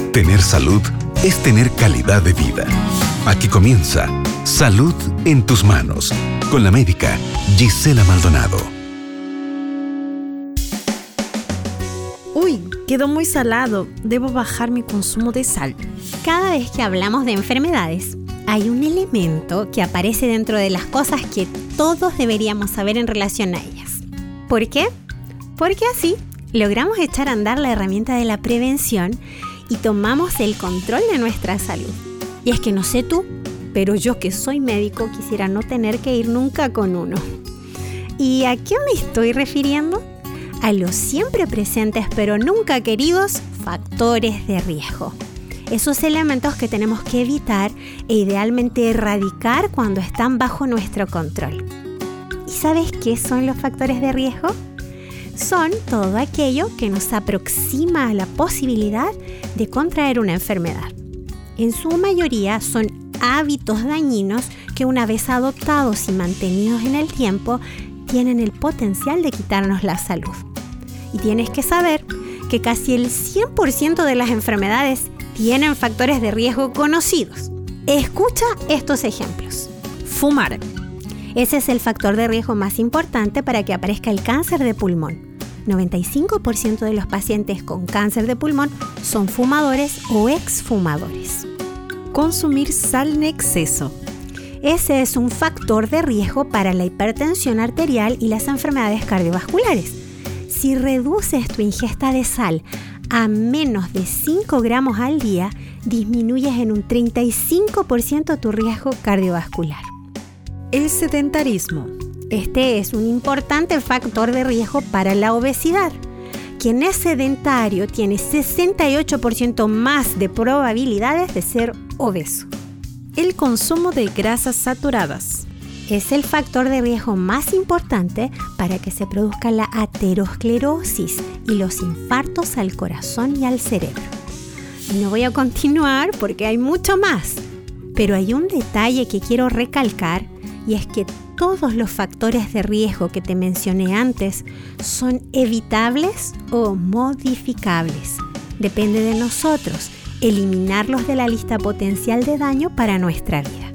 Tener salud es tener calidad de vida. Aquí comienza Salud en tus manos, con la médica Gisela Maldonado. Uy, quedó muy salado. Debo bajar mi consumo de sal. Cada vez que hablamos de enfermedades, hay un elemento que aparece dentro de las cosas que todos deberíamos saber en relación a ellas. ¿Por qué? Porque así logramos echar a andar la herramienta de la prevención y tomamos el control de nuestra salud. Y es que no sé tú, pero yo que soy médico quisiera no tener que ir nunca con uno. ¿Y a qué me estoy refiriendo? A los siempre presentes pero nunca queridos factores de riesgo. Esos elementos que tenemos que evitar e idealmente erradicar cuando están bajo nuestro control. ¿Y sabes qué son los factores de riesgo? Son todo aquello que nos aproxima a la posibilidad de contraer una enfermedad. En su mayoría son hábitos dañinos que una vez adoptados y mantenidos en el tiempo tienen el potencial de quitarnos la salud. Y tienes que saber que casi el 100% de las enfermedades tienen factores de riesgo conocidos. Escucha estos ejemplos. Fumar. Ese es el factor de riesgo más importante para que aparezca el cáncer de pulmón. 95% de los pacientes con cáncer de pulmón son fumadores o exfumadores. Consumir sal en exceso. Ese es un factor de riesgo para la hipertensión arterial y las enfermedades cardiovasculares. Si reduces tu ingesta de sal a menos de 5 gramos al día, disminuyes en un 35% tu riesgo cardiovascular. El sedentarismo. Este es un importante factor de riesgo para la obesidad. Quien es sedentario tiene 68% más de probabilidades de ser obeso. El consumo de grasas saturadas. Es el factor de riesgo más importante para que se produzca la aterosclerosis y los infartos al corazón y al cerebro. Y no voy a continuar porque hay mucho más, pero hay un detalle que quiero recalcar y es que todos los factores de riesgo que te mencioné antes son evitables o modificables. Depende de nosotros eliminarlos de la lista potencial de daño para nuestra vida.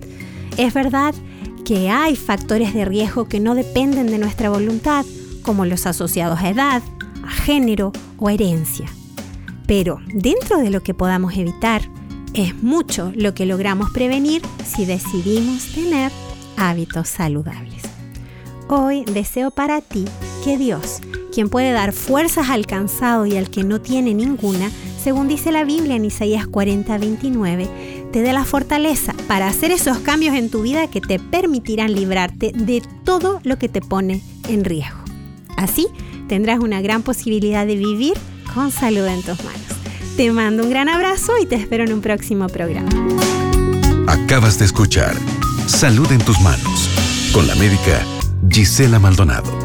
Es verdad que hay factores de riesgo que no dependen de nuestra voluntad, como los asociados a edad, a género o herencia. Pero dentro de lo que podamos evitar, es mucho lo que logramos prevenir si decidimos tener hábitos saludables. Hoy deseo para ti que Dios, quien puede dar fuerzas al cansado y al que no tiene ninguna, según dice la Biblia en Isaías 40:29, te dé la fortaleza para hacer esos cambios en tu vida que te permitirán librarte de todo lo que te pone en riesgo. Así tendrás una gran posibilidad de vivir con salud en tus manos. Te mando un gran abrazo y te espero en un próximo programa. Acabas de escuchar Salud en tus manos, con la médica Gisela Maldonado.